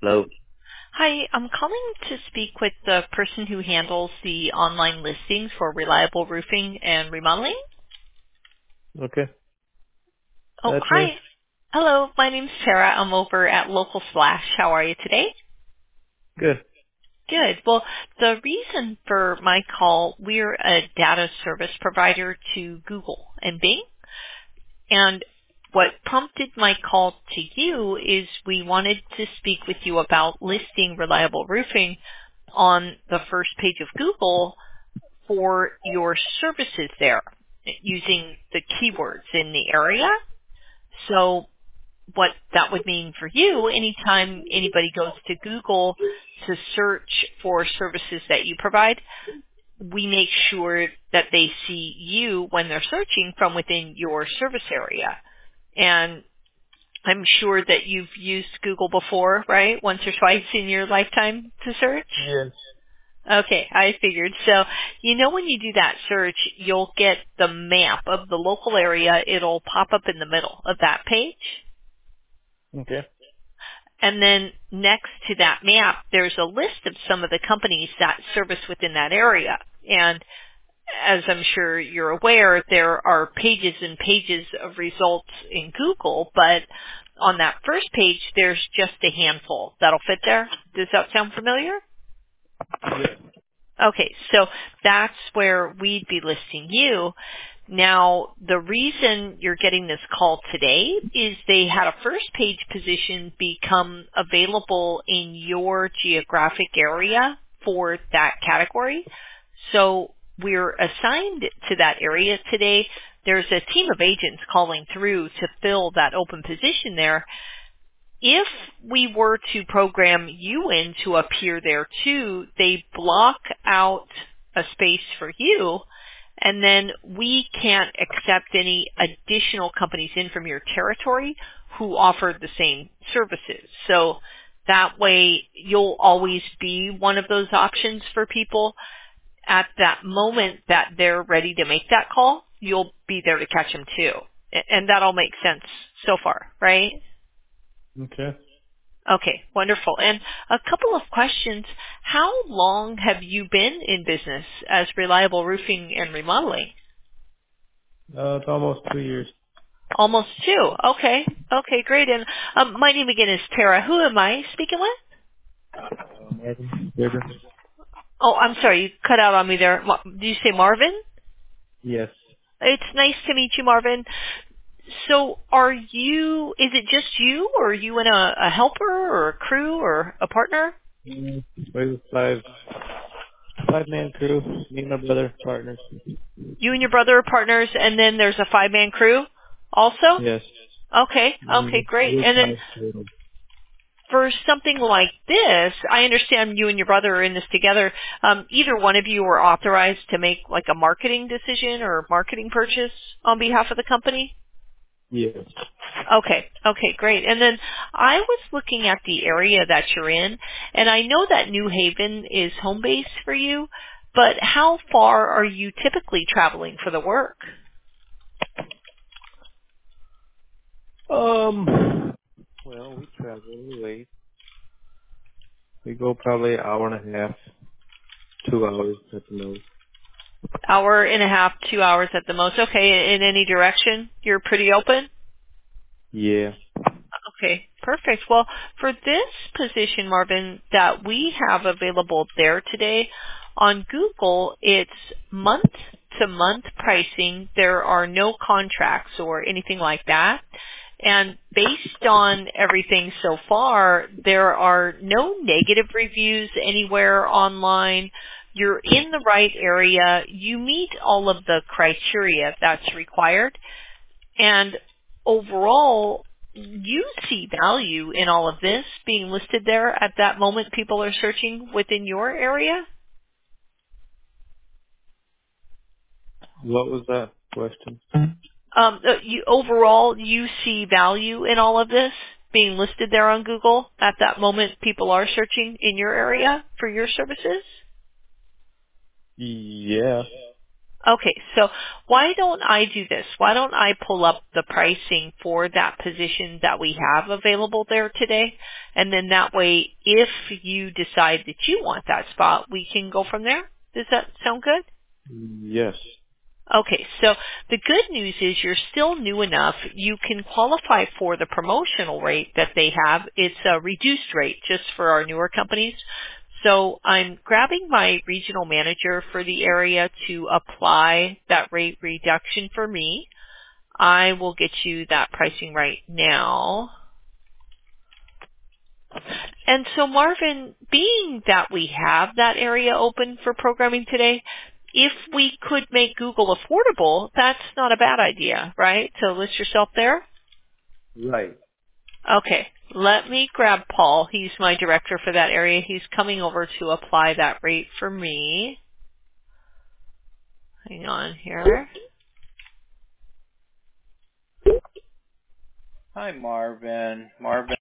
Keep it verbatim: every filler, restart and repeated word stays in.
Hello. Hi, I'm calling to speak with the person who handles the online listings for Reliable Roofing and Remodeling. Okay, Oh, that's me. hi. Hello, my name's Sarah. I'm over at Local Slash. How are you today? Good. Good. Well, the reason for my call, we're a data service provider to Google and Bing. And what prompted my call to you is we wanted to speak with you about listing Reliable Roofing on the first page of Google for your services there using the keywords in the area. So what that would mean for you, anytime anybody goes to Google to search for services that you provide, we make sure that they see you when they're searching from within your service area. And I'm sure that you've used Google before, right? Once or twice in your lifetime to search? Yes. Okay, I figured. So, you know when you do that search, you'll get the map of the local area. It'll pop up in the middle of that page. Okay. And then next to that map, there's a list of some of the companies that service within that area. And as I'm sure you're aware, there are pages and pages of results in Google, but on that first page, there's just a handful that'll fit there. Does that sound familiar? Yeah. Okay, so that's where we'd be listing you. Now, the reason you're getting this call today is they had a first page position become available in your geographic area for that category. So we're assigned to that area today. There's a team of agents calling through to fill that open position there. If we were to program you in to appear there too, they block out a space for you, and then we can't accept any additional companies in from your territory who offer the same services. So that way you'll always be one of those options for people. At that moment that they're ready to make that call, you'll be there to catch them too. A- And that all makes sense so far, right? Okay. Okay, wonderful. And a couple of questions. How long have you been in business as Reliable Roofing and Remodeling? Uh, it's almost two years. Almost two. Okay. Okay, great. And um, my name again is Tara. Who am I speaking with? Uh, Marvin. Bigger? Oh, I'm sorry. You cut out on me there. Ma- Did you say Marvin? Yes. It's nice to meet you, Marvin. So are you, is it just you, or are you in a, a helper or a crew or a partner? Mm, We're five, five man crew. Me and my brother, partners. You and your brother are partners, and then there's a five-man crew also? Yes. Okay, okay, Mm, great. We're And then five total. for something like this, I understand you and your brother are in this together. Um, either one of you are authorized to make like a marketing decision or marketing purchase on behalf of the company? Yes. Okay, okay, great. And then I was looking at the area that you're in, and I know that New Haven is home base for you, but how far are you typically traveling for the work? Um, well, we travel anyway. We go probably an hour and a half, two hours at the most. Hour and a half, two hours at the most. Okay, in any direction? You're pretty open? Yeah. Okay, perfect. Well, for this position, Marvin, that we have available there today, on Google, it's month to month pricing. There are no contracts or anything like that. And based on everything so far, there are no negative reviews anywhere online. You're in the right area. You meet all of the criteria that's required. And overall, you see value in all of this being listed there at that moment people are searching within your area? What was that question? Um, uh, you, overall, you see value in all of this being listed there on Google at that moment people are searching in your area for your services? Yeah. Okay, so why don't I do this? Why don't I pull up the pricing for that position that we have available there today? And then that way, if you decide that you want that spot, we can go from there. Does that sound good? Yes. Okay, so the good news is you're still new enough. You can qualify for the promotional rate that they have. It's a reduced rate just for our newer companies. So I'm grabbing my regional manager for the area to apply that rate reduction for me. I will get you that pricing right now. And so Marvin, being that we have that area open for programming today, if we could make Google affordable, that's not a bad idea, right? To list yourself there? Right. Okay. Let me grab Paul. He's my director for that area. He's coming over to apply that rate for me. Hang on here. Hi, Marvin. Marvin.